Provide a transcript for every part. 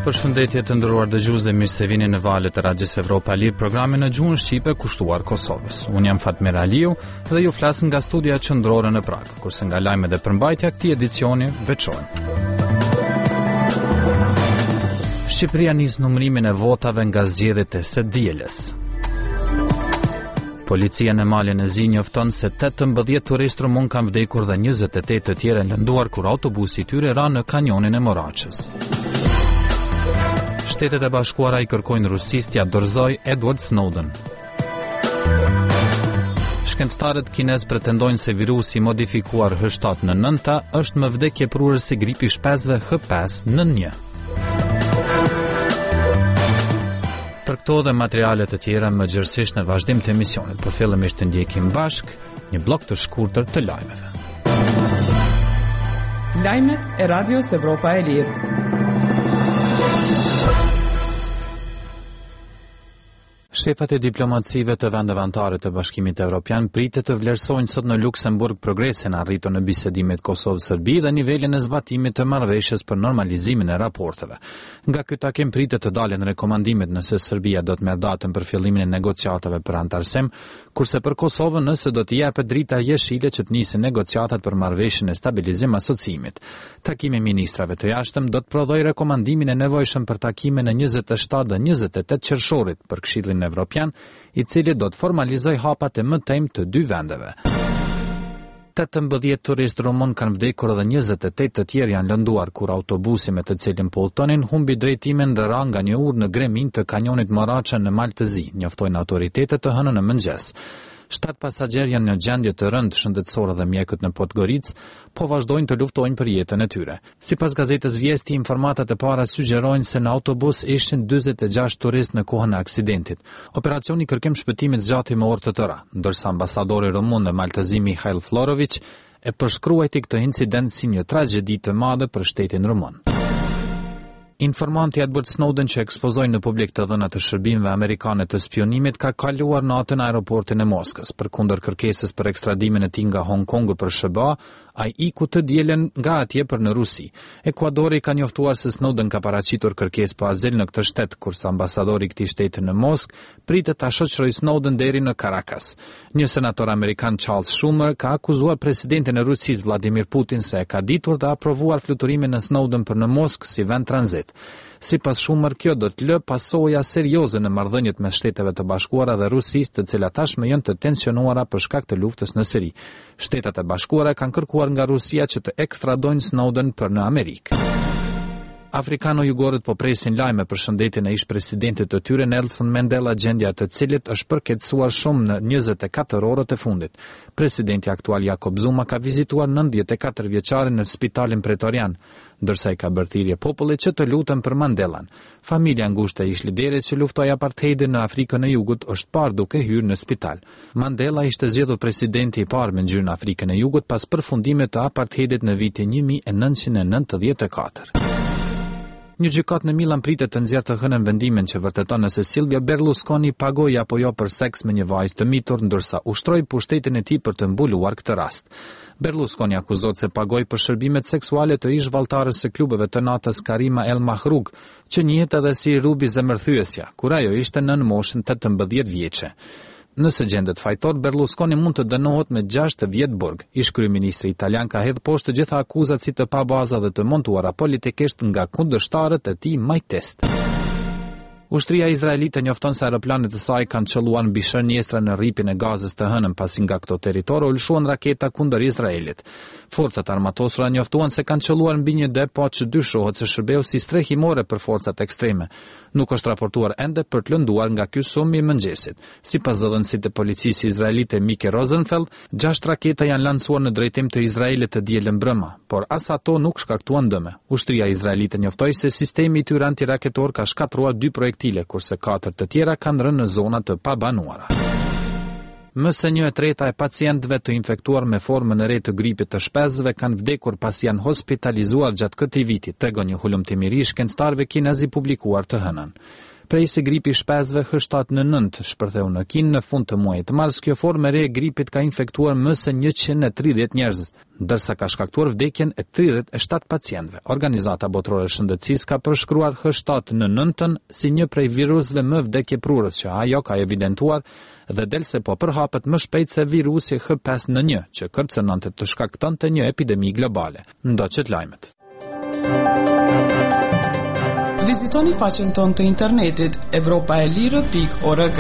Përshëndetje të nderuar dëgjues dhe mirë se vini në valët e Radios Evropa Lir, programin në gjuhën shqipe kushtuar Kosovës. Unë jam Fatmir Aliu dhe ju flas nga studia qendrore në Prag, kurse nga lajmet e përmbajtja këtij edicioni veçojnë. Shqipëria nis numërimin e votave nga zgjedhjet e së dielës. Policia në malin e Zi njofton se 18 turistë rumun kanë vdekur dhe 28 të tjerë lënduar kur autobusi i tyre ra në kanjonin e Moraçës. Shtetet e Bashkuara i kërkojnë Rusisë t'ia dorëzojë Edward Snowden. Shkencëtarët kinez pretendojnë se virusi modifikuar H7N9 është më vdekjeprurës se gripi shpesve H5N1. Për këto dhe materialet të tjera më gjërësisht në vazhdim të emisionit, por fillimisht të ndjekim bashk një blok të shkurtër të lajmeve. Lajmet e Radios Evropa e Lirë. Shefat e diplomacive të vendeve anëtare të Bashkimit Evropian pritet të vlerësojnë sot në Luksemburg progresin arritur në bisedimet Kosovë-Serbi dhe nivelin e zbatimit të marrëveshjes për normalizimin e raporteve. Nga ky takim pritet të dalin rekomandimet nëse Serbia do të merr datën për fillimin e negociatave për antarësim, kurse për Kosovën nëse do t'i jepet drita jeshile që të nisin negociatat për marrëveshjen e stabilizim asociimit. Takimi i ministrave të jashtëm do të prodhojë rekomandimin e nevojshëm për takimin e 27 dhe 28 qershorit për Këshillin Evropian, i cili do të formalizoj hapat e mëtejmë të dy vendeve. 18 turistë rumun kanë vdekur dhe 28 të tjerë janë lënduar kur autobusi me të cilin po udhtonin humbi drejtimin dhe ra nga një urë në gremin të kanjonit Moraça në mal të Zi, njoftojnë autoritetet të hënën në mëngjes. 7 pasagerë janë në gjendje të rëndë shëndetësore dhe mjekët në Podgoric, po vazhdojnë të luftojnë për jetën e tyre. Sipas gazetës Vjesti, informatat e para sugjerojnë se në autobus ishin 46 turistë në kohën e aksidentit. Operacioni kërkim shpëtimit zgjati me orë të tëra, ndërsa ambasadori rumun në Maltëzi Mihail Florović e përshkruajti këtë incident si një tragjedi të madhe për shtetin rumun. Informanti Edward Snowden që ekspozoi në publik të dhënat të shërbimeve amerikane të spionimit ka kaluar natën në aeroportin e Moskës. Përkundër kërkesës për ekstradimin e tij nga Hong Kongu për SBA, ai iku të dielën nga atje për në Rusi. Ekuadori ka njoftuar se Snowden ka paraqitur kërkesë për azil në këtë shtet, kurse ambasadori i këtij shteti në Moskë pritet ta shoqërojë Snowden deri në Caracas. Një senator amerikan, Charles Schumer, ka akuzuar presidentin e Rusisë Vladimir Putin se e ka ditur dhe aprovuar fluturimin e Snowden për në Moskë si vend tranzit. Sipas Schumer, kjo do të lë pasoja serioze në marrëdhëniet mes Shteteve të Bashkuara dhe Rusisë, të cilat tashmë janë të tensionuara për shkak të luftës në Siri. Shtetet e Bashkuara kanë kërkuar nga Rusia që të ekstradojnë Snowden për në Amerikë. Afrikano-jugorët po presin lajme për shëndetjen e ish-presidentit të tyre Nelson Mandela, gjendja e të cilit është përkeqësuar shumë në 24 orët e fundit. Presidenti aktual Jacob Zuma ka vizituar 94 vjeçarin në spitalin pretorian, ndërsa i ka bërë thirrje popullit që të lutën për Mandelan. Familja ngushtë e ish-liderit që luftoi apartheidin në Afrikën e Jugut është parë duke hyrë në spital. Mandela ishte zgjedhur presidenti i parë me ngjyrë në Afrikën e Jugut pas përfundimit të apartheidit në vitin 1994. Një gjykat në Milan pritet të nxjerrë të hënën vendimin që vërteton nëse Silvio Berlusconi pagoi apo jo për seks me një vajzë të mitur, ndërsa ushtroi pushtetin e tij për të mbuluar këtë rast. Berlusconi akuzohet se pagoi për shërbimet seksuale të ish-valltarës së klubeve të natës Karima El Mahrug, që njihet edhe si Rubi zemërthyesja, kur ajo ishte nën moshën 18 vjeçe. Nëse gjendet fajtor, Berlusconi mund të dënohet me 6 vjet burg. Ish-kryeministri italian ka hedhur poshtë të gjitha akuzat si të pabaza dhe të montuara politikisht nga kundërshtarët e tij majtest. Ushtria izraelite njofton se aeroplanet e saj kanë çelluar mbi shërnjestra në rripin e Gazës të hënën pasi nga këto territor ulshuan raketa kundër Izraelit. Forcat armatosura njoftuan se kanë çelluar mbi një depo që dyshohet se shërbeu si streh himore për forcat ekstreme. Nuk është raportuar ende për të lënduar nga ky sum i mëngjesit. Sipas zëdhënësit e policisë izraelite Mike Rosenfeld, 6 raketa janë lancuar në drejtim të Izraelit të dielën brëma, por as ato nuk shkaktuan dëme. Ushtria izraelite njoftoi se sistemi i tyre antiraketor ka shkatruar 2 projektile, kurse 4 të tjera kanë rënë në zona të pabanuara. Më së 1/3 e pacientëve të infektuar me formën e re të gripit të shpesëve kanë vdekur pasi janë hospitalizuar gjatë këtij viti, tregon një hulumtim i ri shkencëtarëve kinez i publikuar të hënën. Prej se gripi i shpesve H7N9 shpërtheu në Kinë në fund të muajit të mars, kjo formë e re e gripit ka infektuar më se 130 njerëz, ndërsa ka shkaktuar vdekjen e 37 pacientëve. Organizata Botërore e Shëndetësisë ka përshkruar H7N9 si një prej virusëve më vdekjeprurës që ajo ka evidentuar dhe delse po përhapet më shpejt se virusi H5N1 që kërcënonte të shkaktonte një epidemi globale. Ndoqet lajmet. Vizitoni faqen tonë të internetit evropaelire.org.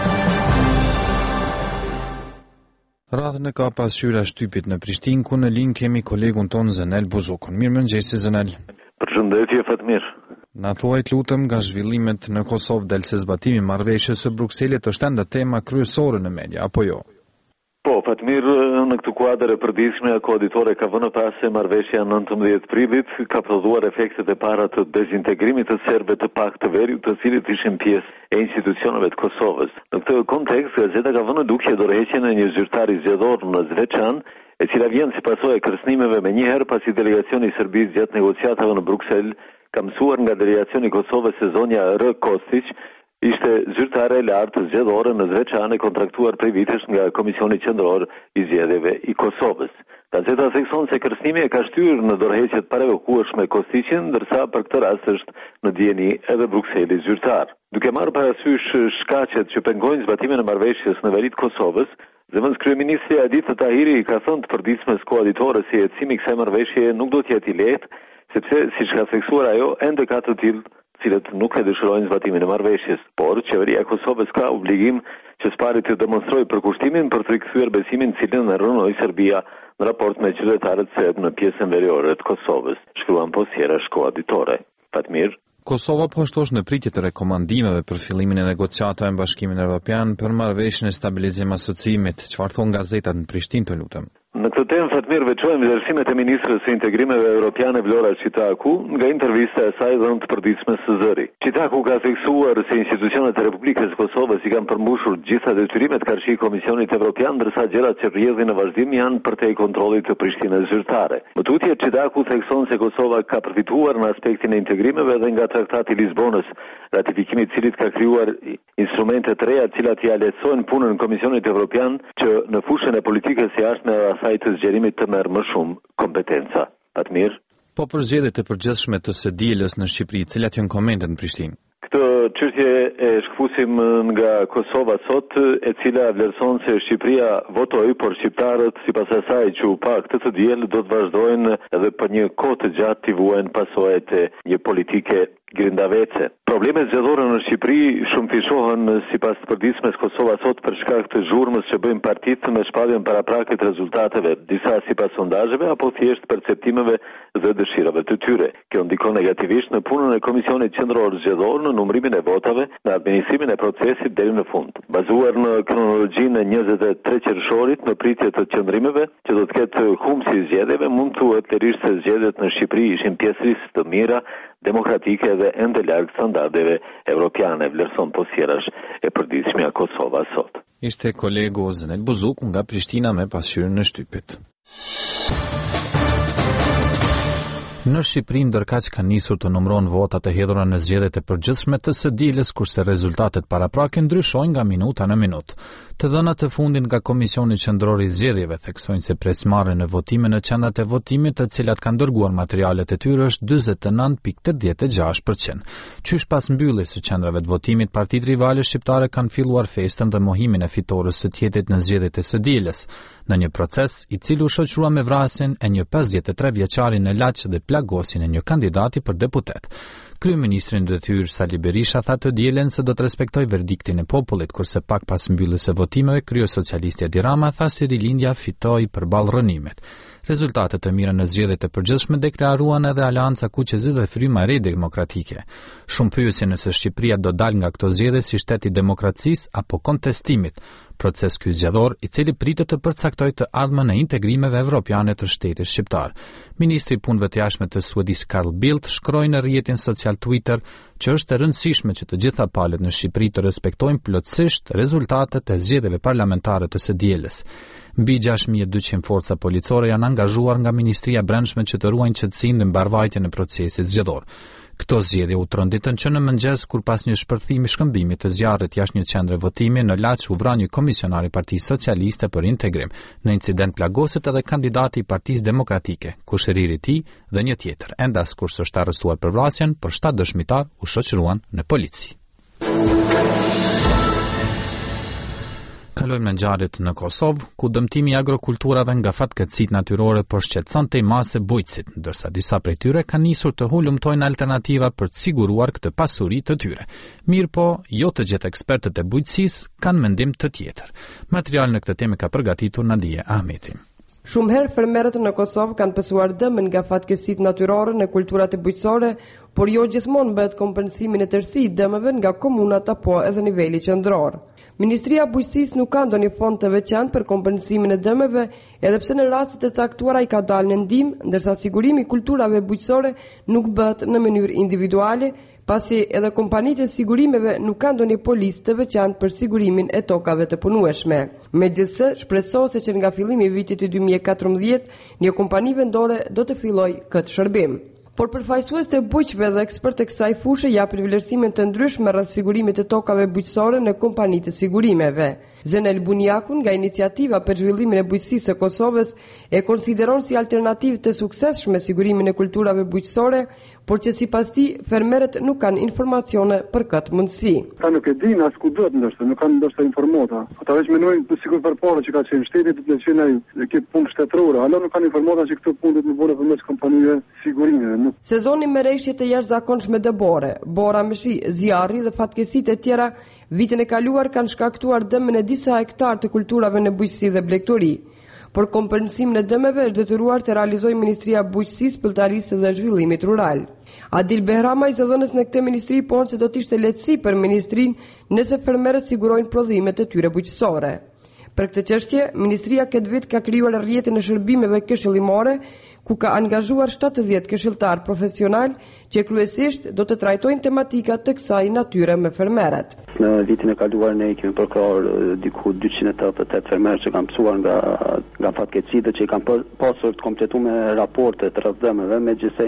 Radhën e ka pasqyra shtypit në Prishtinë, ku në linjë kemi kolegun tonë Zenel Buzukun. Mirëmëngjesi Zenel. Përshëndetje Fatmir. Na thuaj lutëm nga zhvillimet në Kosovë delse zbatimi marrëveshjes së Brukselit është ende tema kryesore në media, apo jo? Po, Fatmir, në këtë kuadër e përditshme, koaditore ka vënë pas se marrëveshja 19 prillit ka prodhuar efektet e para të dezintegrimit të serbëve të pak të veriut, të cilët ishin pjesë e institucioneve të Kosovës. Në këtë kontekst, gazeta ka vënë dukje dorëheqjen e një zyrtari zgjedhor në Zvečan, e cila vjen si pasojë e kërcënimeve më njëherë pasi delegacioni i Serbisë gjatë negociatave në Bruksel ka mësuar nga delegacioni i Kosovës se zonja R. Kostić ishte zyrtare e lartë zgjedhore në Zvečan e kontraktuar prej vitesh nga Komisioni Qendror i Zgjedhjeve i Kosovës. Gazeta thekson se kërcënimi e ka shtyrë në dorëheqjet pararegullkueshme Kostićin, ndërsa për këtë rast është në dieni edhe Brukseli zyrtar. Duke marrë parasysh shkaqet që pengojnë zbatimin e marrëveshjes në veri të Kosovës, zëvendës kryeministri Adit Tahiri ka thënë të përditshmes koaditore si ecimi i kësaj marrëveshje nuk do të jetë i lehtë, sepse siç ka theksuar ajo, ende ka të tillë cilët nuk e dëshirojnë zbatimin e marrëveshjes, por qeveria e Kosovës ka obligim që së pari të demonstrojë përkushtimin për të rikthyer besimin cilën e rënoi Serbia në raport me qytetarët serb në pjesën veriore të Kosovës, shkruan posjera koaditore. Fatmir. Kosova po ashtu është në pritje të rekomandimeve për fillimin e negociatave me Bashkimin Evropian për marrëveshjen e stabilizim asociimit. Çfarë thon gazetat në Prishtinë, të lutem? Në këtë temë, Fatmir, veçojmë vlerësimet e ministrës së integrimeve europiane Vlora Çitaku nga intervista e saj dhënë të përditshme së Zëri. Çitaku ka theksuar se institucionet e Republikës së Kosovës i kanë përmbushur të gjitha detyrimet karshi Komisionit Evropian, ndërsa gjërat që rrjedhin në vazhdim janë përtej kontrollit të Prishtinës zyrtare. Më tutje, Çitaku thekson se Kosova ka përfituar në aspektin e integrimeve dhe nga Traktati i Lisbonës, ratifikimi i cilit ka krijuar instrumente të reja të cilat ia lehtësojnë punën në Komisionit Evropian që në fushën e politikës së jashtme dhe asaj të zgjerimit të merr më shumë kompetenca. Fatmir. Po për zgjedhjet e përgjithshme të së dielës në Shqipëri, cilat janë komentet në Prishtinë? Këtë çështje e shkëpusim nga Kosova sot, e cila vlerëson se Shqipëria votoi, por shqiptarët sipas asaj që u pa këtë të diel do të vazhdojnë edhe për një kohë të gjatë të vuajnë pasojat e një politike grindavece. Problemet zgjedhore në Shqipëri shumë fishohen sipas të përditshmes Kosova sot për shkak të zhurmës që bëjnë partitë me shpalljen paraprakë të rezultateve, disa sipas sondazheve apo thjesht perceptimeve dhe dëshirave të tyre. Kjo ndikon negativisht në punën e Komisionit Qendror Zgjedhor në numrimin e votave, në administrimin e procesit deri në fund. Bazuar në kronologjinë e 23 qershorit në pritje të qëndrimeve që do të ketë humsi i zgjedhjeve, mund thuhet lirisht se zgjedhjet në Shqipëri ishin pjesërisht të mira, demokratike dhe ende larg standardeve evropiane, vlerëson posjerash e përditshmja Kosova sot. Ishte kolegu Zenel Buzuk nga Prishtina me pasqyrën në shtypit. Në Shqipëri ndërkaq ka nisur të numëron votat e hedhura në zgjedhjet e përgjithshme të së dielës, kurse rezultatet paraprake ndryshojnë nga minuta në minutë. Të dhënat të fundit nga Komisioni Qendror i Zgjedhjeve theksojnë se presmarrja në votime në qendrat e votimit, të cilat kanë dërguar materialet e tyre, është 49.86%. Qysh pas mbylljes së qendrave të votimit, partitë rivale shqiptare kanë filluar festën dhe mohimin e fitores së tjetrit në zgjedhjet e së dielës, në një proces i cili u shoqërua me vrasjen e një 53 vjeçari në Laç dhe plagosin e një kandidati për deputet. Kryeministri në detyrë Sali Berisha tha të dielen se do të respektojë verdiktin e popullit, kurse pak pas mbylljes së votimeve, kryesocialisti Edi Rama tha se Rilindja fitoi përballë rënimit. Rezultatet të mira në zgjedhjet e përgjithshme deklaruan edhe Aleanca Kuqezi dhe Fryma e Re Demokratike. Shumë pyesin nëse Shqipëria do dalë nga këto zgjedhje si shtet i demokracisë apo kontestimit, proces ky zgjedhor i cili pritet të përcaktojë të ardhmen e integrimeve evropiane të shtetit shqiptar. Ministri i Punëve të Jashtme të Suedisë Carl Bildt shkroi në rrjetin social Twitter që është e rëndësishme që të gjitha palët në Shqipëri të respektojnë plotësisht rezultatet e zgjedhjeve parlamentare të së dielës. Mbi 6200 forca policore janë angazhuar nga Ministria e Brendshme që të ruajnë qetësinë dhe mbarvajtjen e procesit zgjedhor. Këto zgjedhje u tronditën që në mëngjes kur pas një shpërthimi shkëmbimit të zjarrit jashtë një qendre votimi në Laç u vra një komisionar i Partisë Socialiste për Integrim. Në incident plagoset edhe kandidati i Partisë Demokratike, kushëriri i tij dhe një tjetër. Ende askush s'është arrestuar për vrasjen, por 7 dëshmitar u shoqëruan në polici. Kalojmë në ngjarjet në Kosovë, ku dëmtimi i agrokulturave nga fatkeqësitë natyrore po shqetësonte masë bujqësit, ndërsa disa prej tyre kanë nisur të hulumtojnë alternativa për të siguruar këtë pasuri të tyre. Mirë po, jo të gjithë ekspertët e bujqësisë kanë mendim të tjetër. Material në këtë temë ka përgatitur Nadia Ahmeti. Shumë herë fermerët në Kosovë kanë pësuar dëmën nga fatkeqësitë natyrore në kulturat e bujqësore, por jo gjithmonë bëhet kompensimin e tërësisë i dëmeve nga komunat apo edhe niveli qendror. Ministria e Bujqësisë nuk ka ndonjë fond të veçantë për kompensimin e dëmeve, edhe pse në rastet e caktuara i ka dalë në ndihmë, ndërsa sigurimi i kulturave bujqësore nuk bëhet në mënyrë individuale, pasi edhe kompanitë e sigurimeve nuk kanë ndonjë policë të veçantë për sigurimin e tokave të punueshme. Megjithëse, shpresohet se që nga fillimi i vitit 2014, një kompani vendore do të fillojë këtë shërbim. Por përfaqësues të bujqëve dhe ekspertë e kësaj fushë japin vlerësime të ndryshme rreth sigurimit të tokave bujqësore në kompanitë e sigurimeve. Zenel Bunjakun nga Iniciativa për Zhvillimin e Bujqësisë së Kosovës e konsideron si alternativë të suksesshme sigurimin e kulturave bujqësore, por që sipas tij fermerët nuk kanë informacione për këtë mundësi. Ata nuk e dinë as ku duhet ndoshta, nuk kanë ndoshta informata. Ata veç mendojnë sikur përpara që ka qenë shteti të qenë këtë punë shtetërore, alo nuk kanë informata që këtë punë do të bëhet përmes kompanive sigurimeve. Sezoni me rreshje të jashtëzakonshme dëbore, bora me shi, zjarri dhe fatkeqësitë e tjera vitin e kaluar kanë shkaktuar dëmën e disa hektar të kulturave në bujqësi dhe blegtori. Por kompensimin e dëmeve është detyruar të realizojë Ministria e Bujqësisë, Pelltarisë dhe Zhvillimit Rural. Adil Behrama, i zëdhënës në këtë ministri, thonë se do të ishte lehtësi për ministrinë nëse fermerët sigurojnë prodhimet e tyre bujqësore. Për këtë çështje, ministria këtë vit ka krijuar rrjetin e shërbimeve këshillimore, ku ka angazhuar 70 këshilltar profesional që kryesisht do të trajtojnë tematika të kësaj natyre me fermerët. Në vitin e kaluar ne kemi përkrahur diku 288 fermerë që kanë mësuar nga fatkeqësitë që kanë pasur të kompletuar me raporte të rrëdhëmeve me gjithsej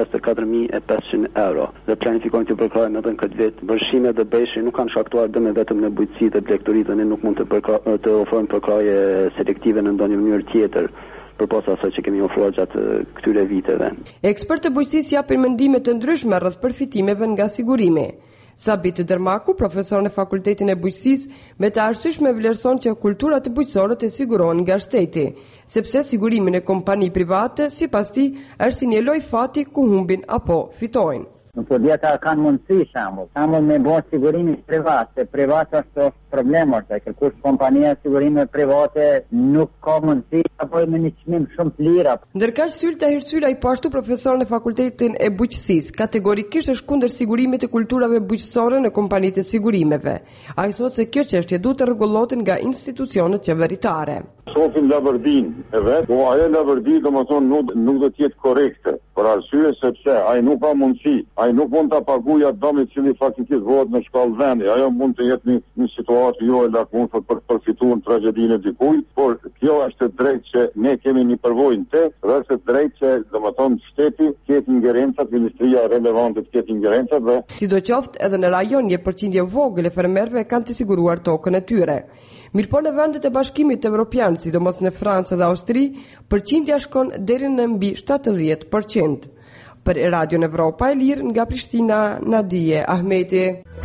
154.500 euro. Dhe planifikojmë të përkrahojmë edhe në këtë vit. Vërshimet dhe beshi nuk kanë shkaktuar dëme vetëm në bujqësi dhe blegtori, dhe ne nuk mund të ofrojmë përkrahje selektive në ndonjë mënyrë tjetër, përposa asaj që kemi ofruar gjatë këtyre viteve. Ekspertë e bujqësisë japin mendime të ndryshme rreth përfitimeve nga sigurimi. Sabit Dermaku, profesor në Fakultetin e Bujqësisë, me të arsyeshme vlerëson që kulturat e bujqësore të sigurohen nga shteti, sepse sigurimin e kompani private, sipas tij, është si një lojë fati ku humbin apo fitojnë. Nuk po dhjeta kanë mundësi shambull me bo sigurimi privat, se privat është problemor, se kërkush kompania sigurime private nuk ka mundësi apo me një çmim shumë të lira. Ndërkaq Sylta Hirsyla, i pashtu profesor në Fakultetin e Bujqësisë, kategorikisht është kundër sigurimit të kulturave bujqësore në kompanitë e sigurimeve. Ai thotë se kjo çështje duhet të rregullohet nga institucionet qeveritare. Sofim lavërdin e vetë, po ajo lavërdi domethënë nuk do të jetë korrekte, për arsye sepse ai nuk ka mundësi, ai nuk mund ta paguajë atë dëm i cili faktikisht vohet në shkallë vendi. Ajo mund të jetë një situatë jo e lakmuar për përfituar tragjedinë e dikujt, por kjo është drejt që ne kemi një përvojë të, dhe është drejt që domethënë shteti ketë ingerencat, ministria relevante të ketë ingerencat dhe sidoqoftë edhe në rajon një përqindje vogël e fermerëve kanë të siguruar tokën e tyre. Mirëpo në vendet e Bashkimit Evropian, sidomos në Francë dhe Austri, përqindja shkon deri në mbi 70%. Për Radio Evropa e Lirë nga Prishtina, Nadia Ahmeti.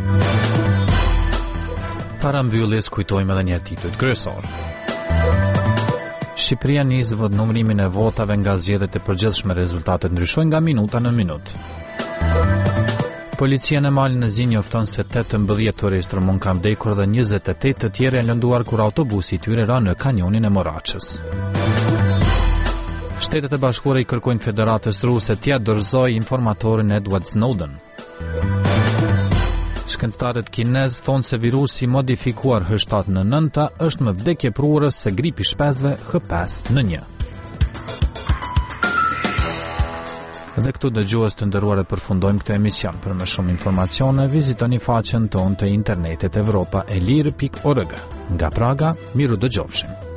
Para mbylljes kujtojmë edhe një titull kryesor. Shqipëria nis numërimin e votave nga zgjedhjet e përgjithshme, rezultatet ndryshojnë nga minuta në minutë. Policia në malin e Zi njofton se 18 turistë mund kanë vdekur dhe 28 të tjerë janë lënduar kur autobusi i tyre ra në kanjonin e Moraçës. Shtetet e Bashkuara i kërkojnë Federatës Ruse t'ia dorëzojë informatorin Edward Snowden. Shkencëtarët kinez thonë se virusi modifikuar H7N9 është më vdekjeprurës se gripi shpesve H5N1. Dhe këtu dëgjues të nderuar e përfundojmë këtë emision. Për më shumë informacione vizitoni faqen tonë të internetit evropaelir.org. Nga Praga, miru dëgjofshim.